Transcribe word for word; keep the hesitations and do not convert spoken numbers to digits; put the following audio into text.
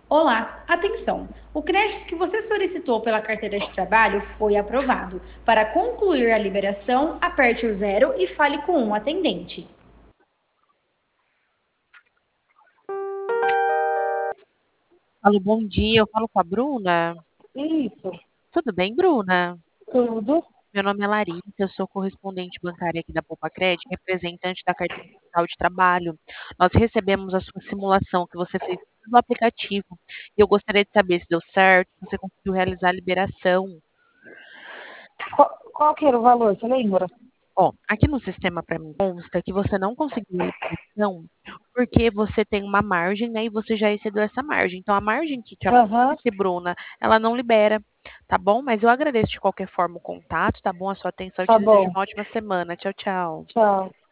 Olá, atenção! O crédito que você solicitou pela carteira de trabalho foi aprovado. Para concluir a liberação, aperte o zero e fale com um atendente. Alô, bom dia. Eu falo com a Bruna. Isso, Tudo bem, Bruna? tudo. Meu nome é Larissa, eu sou correspondente bancária aqui da Poupa Cred, representante da carteira digital de trabalho. Nós recebemos a sua simulação que você fez no aplicativo e eu gostaria de saber se deu certo, se você conseguiu realizar a liberação. Qual, qual que era o valor, você lembra? Ó, aqui no sistema para mim consta que você não conseguiu a liberação porque você tem uma margem, né, e você já excedeu essa margem. Então, a margem que te Aham, aparece, Bruna, ela não libera, tá bom? Mas eu agradeço de qualquer forma o contato, tá bom? A sua atenção. Eu te tá desejo bom. uma ótima semana. Tchau, tchau. Tchau.